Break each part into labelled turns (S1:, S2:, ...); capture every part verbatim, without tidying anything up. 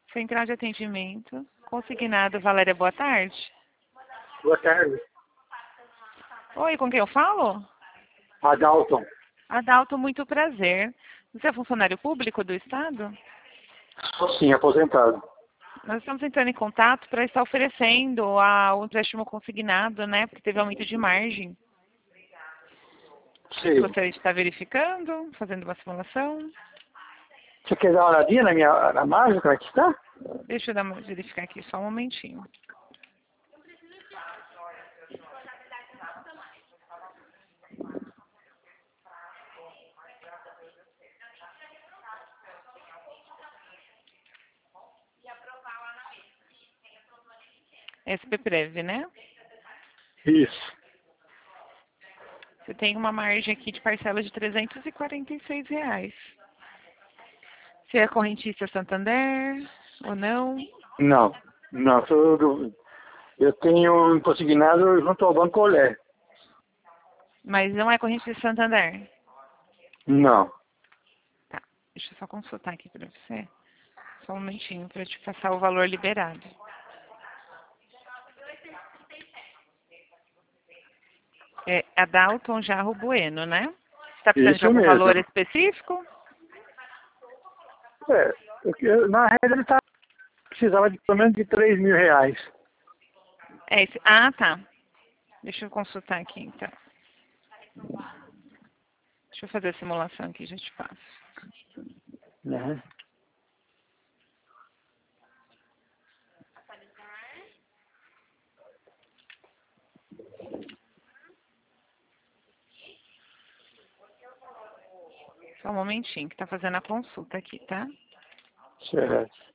S1: Central de atendimento. Consignado, Valéria, boa tarde.
S2: Boa tarde.
S1: Oi, com quem eu falo?
S2: Adalton.
S1: Adalto, muito prazer. Você é funcionário público do Estado?
S2: Sou sim, aposentado.
S1: Nós estamos entrando em contato para estar oferecendo a, o empréstimo consignado, né? Porque teve aumento de margem.
S2: Sim.
S1: Gostaria de estar verificando, fazendo uma simulação.
S2: Você quer dar uma olhadinha na minha na margem, como é que está?
S1: Deixa eu dar uma, verificar aqui só um momentinho. S P Prev, né?
S2: Isso.
S1: Você tem uma margem aqui de parcela de trezentos e quarenta e seis reais. Você é correntista Santander ou não?
S2: Não, não, sou do, eu tenho um consignado junto ao Banco Olé.
S1: Mas não é correntista Santander?
S2: Não.
S1: Tá, deixa eu só consultar aqui para você. Só um momentinho para te passar o valor liberado. É Adalton Jarro Bueno, né? Você está precisando de
S2: Isso
S1: algum
S2: mesmo.
S1: valor específico?
S2: É, porque, na regra ele tá, precisava de pelo menos de três mil reais.
S1: É esse. Ah, tá. Deixa eu consultar aqui, então. Deixa eu fazer a simulação aqui, já te passo.
S2: Né?
S1: Só um momentinho, que tá fazendo a consulta aqui, tá?
S2: Certo.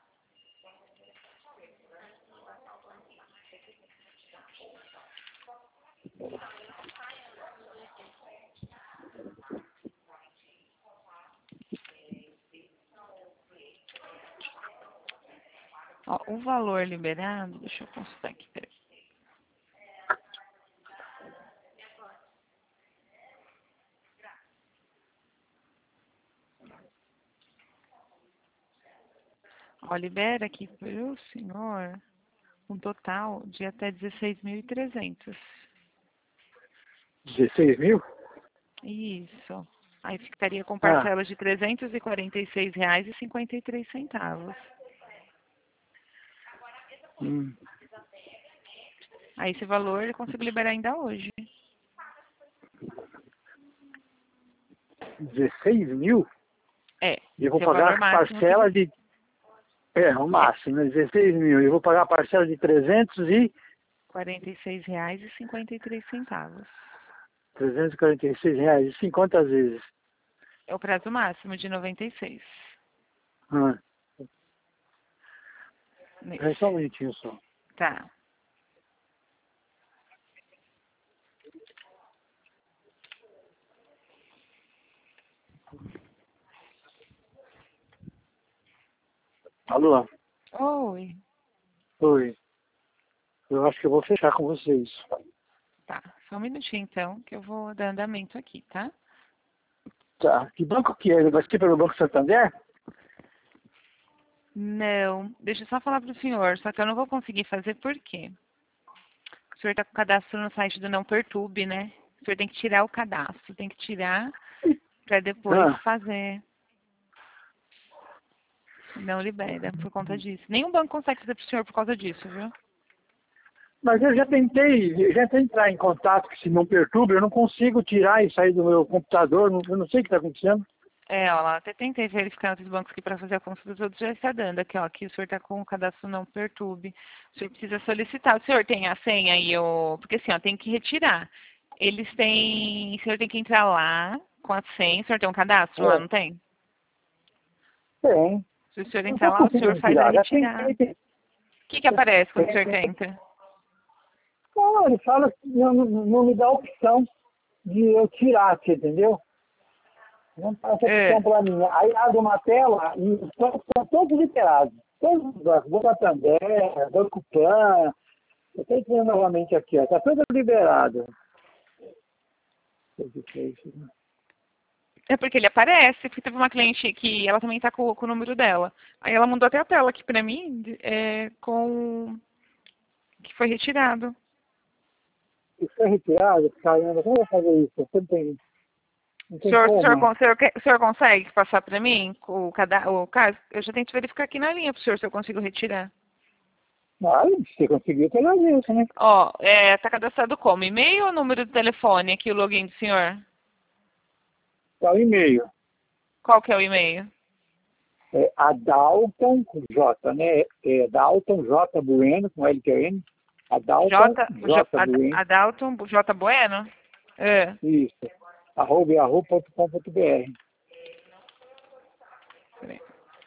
S1: Ó, o valor liberado, deixa eu consultar aqui, peraí. Ó, libera aqui para o senhor um total de até dezesseis mil e trezentos.
S2: dezesseis mil?
S1: Isso. Aí ficaria com
S2: Ah,
S1: parcelas de trezentos e quarenta e seis reais e cinquenta e três centavos.
S2: hum,
S1: Aí esse valor eu consigo liberar ainda hoje.
S2: dezesseis mil?
S1: É,
S2: E eu vou
S1: esse é o
S2: pagar
S1: valor
S2: a
S1: máximo que
S2: parcela
S1: você...
S2: de... É, o
S1: É,
S2: máximo, né? dezesseis mil. E eu vou pagar a parcela de trezentos e...
S1: quarenta e seis reais e cinquenta e três centavos.
S2: trezentos e quarenta e seis reais. Isso em quantas vezes?
S1: É o prazo máximo de noventa e seis.
S2: Ah, é
S1: Nesse.
S2: só um minutinho só.
S1: Tá.
S2: Alô?
S1: Oi.
S2: Oi. Eu acho que eu vou fechar com vocês.
S1: Tá. Só um minutinho então, que eu vou dar andamento aqui, tá?
S2: Tá. Que banco que é? Vai ser pelo Banco Santander?
S1: Não, deixa eu só falar para o senhor, só que eu não vou conseguir fazer por quê? O senhor está com cadastro no site do Não Perturbe, né? O senhor tem que tirar o cadastro, tem que tirar para depois
S2: Ah,
S1: fazer. Não libera por conta disso. Nenhum banco consegue fazer para o senhor por causa disso, viu?
S2: mas eu já tentei, eu já tentei entrar em contato, que se não perturba, eu não consigo tirar e sair do meu computador, não- eu não sei o que está acontecendo.
S1: É, ó, lá, até tentei verificar outros bancos aqui para fazer a consulta, todos já está dando aqui, ó, aqui o senhor está com o cadastro Não Perturbe. O senhor precisa solicitar. O senhor tem a senha e o... Porque assim, ó, tem que retirar. Eles têm... O senhor tem que entrar lá com a senha. O senhor tem um cadastro lá,
S2: É,
S1: não tem?
S2: tem.
S1: Se o senhor
S2: Não
S1: entrar
S2: estou
S1: lá, o senhor
S2: conseguindo
S1: faz a
S2: tirar. Já
S1: retirada.
S2: tentei.
S1: O que que aparece quando o senhor
S2: tentei.
S1: tenta?
S2: Não, ele fala que não, não não me dá a opção de eu tirar, você entendeu? Não passa
S1: É.
S2: opção para mim. Aí abre uma tela e estão, estão todos liberados. Todos os bancos. Banco Santander, Banco Pan. Eu estou entrando novamente aqui, ó. Está tudo liberado.
S1: É porque ele aparece, porque teve uma cliente que ela também tá com, com o número dela. Aí ela mandou até a tela aqui pra mim, é, com que foi retirado.
S2: Isso é retirado? Caramba, como eu vou fazer isso? Você não tem, não
S1: O
S2: tem
S1: senhor, o, senhor,
S2: como?
S1: con- o, senhor, que- o senhor consegue passar pra mim o, cada, o caso? Eu já tento verificar aqui na linha pro senhor se eu consigo retirar.
S2: Ah, se você conseguiu, pelo menos, né?
S1: Ó, é, tá cadastrado como? E-mail ou número de telefone aqui, o login do senhor?
S2: Tá o e-mail.
S1: Qual que é o e-mail?
S2: É Adalton, com J, né? É Adalton J Bueno, com L T N. Adalton
S1: J, J,
S2: J
S1: Ad-
S2: Bueno.
S1: Adalton J Bueno? É.
S2: Isso. Arroba yahoo ponto com ponto br.
S1: Peraí.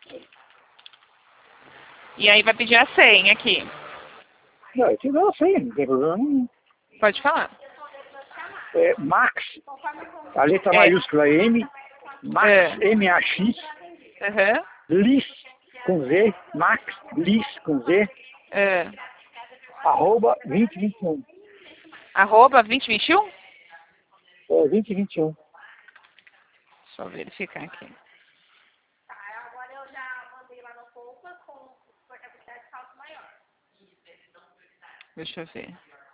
S1: E aí vai pedir a senha aqui.
S2: Não, eu te dou assim, não tem problema nenhum.
S1: Pode falar.
S2: É Max, a letra
S1: É.
S2: maiúscula M, Max,
S1: É.
S2: M A X,
S1: Aham.
S2: Lis, com Z, Max, Lis, com Z,
S1: É.
S2: arroba vinte e vinte e um.
S1: Arroba vinte e vinte e um?
S2: É, vinte e vinte e um.
S1: Deixa eu verificar aqui. Deixa eu ver.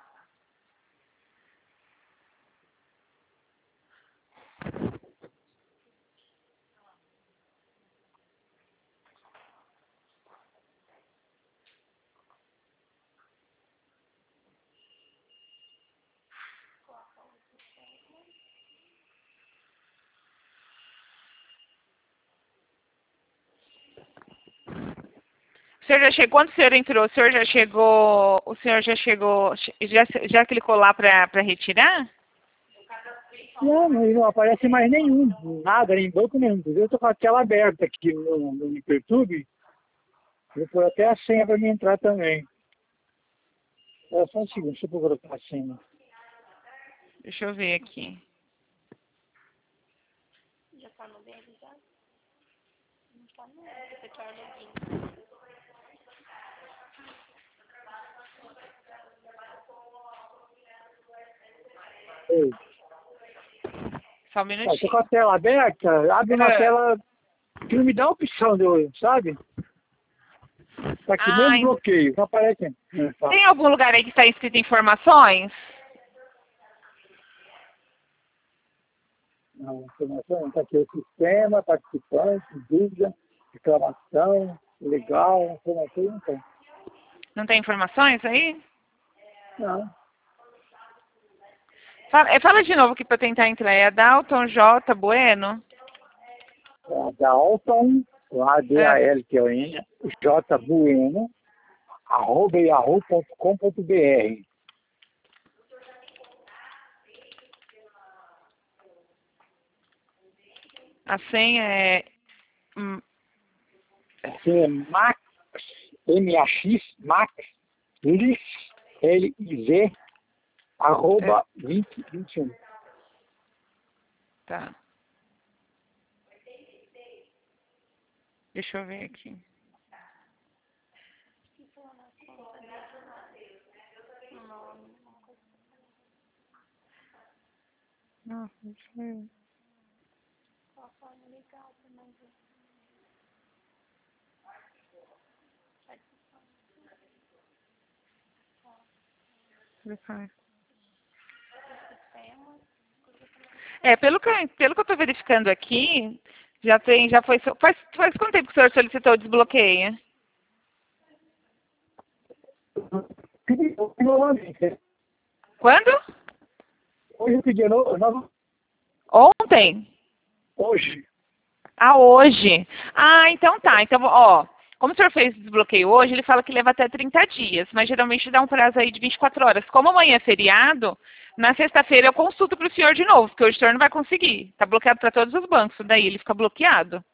S1: O senhor já chegou, quando o senhor entrou, o senhor já chegou, o senhor já chegou, já, já clicou lá para retirar?
S2: Não, não, não aparece mais nenhum, nada, nem banco nenhum. Eu tô com a tela aberta aqui no, no YouTube. Vou pôr até a senha para mim entrar também. É só um segundo, deixa eu colocar a senha.
S1: Deixa eu ver aqui.
S2: Ei,
S1: Só um
S2: ah, tô
S1: minutinho.
S2: com a tela aberta, abre uma
S1: É.
S2: tela que não me dá opção, de eu, sabe? Tá aqui,
S1: Ah,
S2: mesmo bloqueio, não aparece. É, tá.
S1: tem algum lugar aí que está escrito informações?
S2: Não, informação, tá aqui o sistema, participante, dúvida, reclamação, legal, informação, não tem.
S1: Não tem informações aí?
S2: Não.
S1: Fala, é, fala de novo aqui para tentar entrar. É Dalton J. Bueno?
S2: É Dalton, A D A L T O N, J Bueno, arroba yahoo ponto com ponto br.
S1: A senha é... hum,
S2: Assim é Max, M A X, Max, Lis, L I Z, arroba vinte vinte e um.
S1: tá. Deixa eu ver aqui. Nossa, deixa eu ver. É, pelo que, eu- pelo que eu estou verificando aqui, já tem, já foi, so- faz, faz quanto tempo que o senhor solicitou o desbloqueio?
S2: Pedi novamente.
S1: Quando?
S2: Hoje eu pedi no- no-
S1: Ontem?
S2: hoje.
S1: Ah, hoje. Ah, então tá. Então, ó, como o senhor fez o desbloqueio hoje, ele fala que leva até trinta dias, mas geralmente dá um prazo aí de vinte e quatro horas. Como amanhã é feriado, na sexta-feira eu consulto para o senhor de novo, porque hoje o senhor não vai conseguir. Está bloqueado para todos os bancos, daí ele fica bloqueado.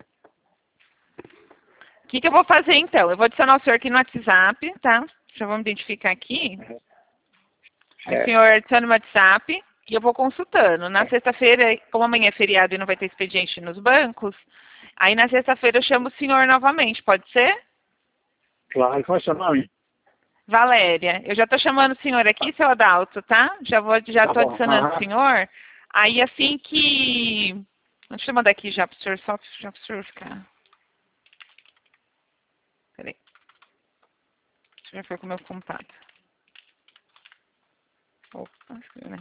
S1: O que, que eu vou fazer então? Eu vou adicionar o senhor aqui no WhatsApp, tá? Já vamos identificar aqui. Aí o
S2: É,
S1: senhor adiciona no WhatsApp e eu vou consultando. Na sexta-feira, como amanhã é feriado e não vai ter expediente nos bancos, aí na sexta-feira eu chamo o senhor novamente, pode ser?
S2: claro, qual é o seu nome?
S1: Valéria, eu já estou chamando o senhor aqui, seu Adalto, tá? Já vou, já
S2: Tá
S1: estou
S2: bom.
S1: adicionando o
S2: Aham.
S1: senhor. Aí assim que Deixa eu mandar aqui já pro senhor, só já pro senhor ficar. Peraí. Deixa eu ver com o meu contato. Opa, né?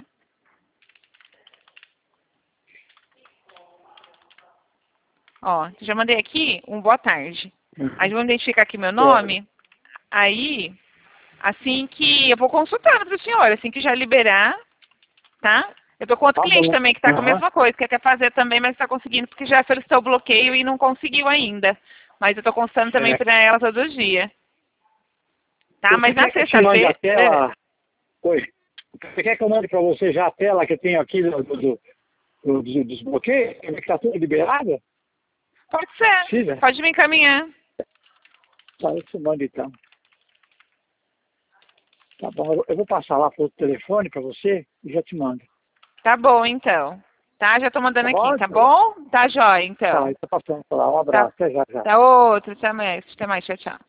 S1: Ó, já mandei aqui um boa tarde.
S2: Uhum.
S1: Aí vamos identificar aqui meu nome. Aí, assim que eu vou consultar para o senhor, assim que já liberar, tá? Eu tô com outro
S2: Tá
S1: cliente
S2: bom.
S1: também que tá com a
S2: Aham.
S1: mesma coisa, que quer fazer também, mas está conseguindo, porque já solicitou o bloqueio e não conseguiu ainda. Mas eu tô consultando também
S2: É.
S1: para ela todos os dias. Tá?
S2: Você
S1: Mas na
S2: quer que eu te mande a
S1: sexta-feira.
S2: tela? Oi. Você quer que eu mande para você já a tela que eu tenho aqui do, do, do, do, do- dos bloqueios? Que está tudo liberado?
S1: Pode ser.
S2: Precisa?
S1: Pode me encaminhar.
S2: Tá, eu te mando então. Tá bom, eu- eu vou passar lá pro telefone para você e já te mando.
S1: Tá bom, então. Tá? Já tô mandando
S2: Tá
S1: aqui,
S2: bom?
S1: tá bom? Tá jóia,
S2: Tá,
S1: então.
S2: eu tô passando por lá. Um
S1: Tá,
S2: abraço. Até já, já.
S1: tá outro, até mais. Até mais, tchau, tchau.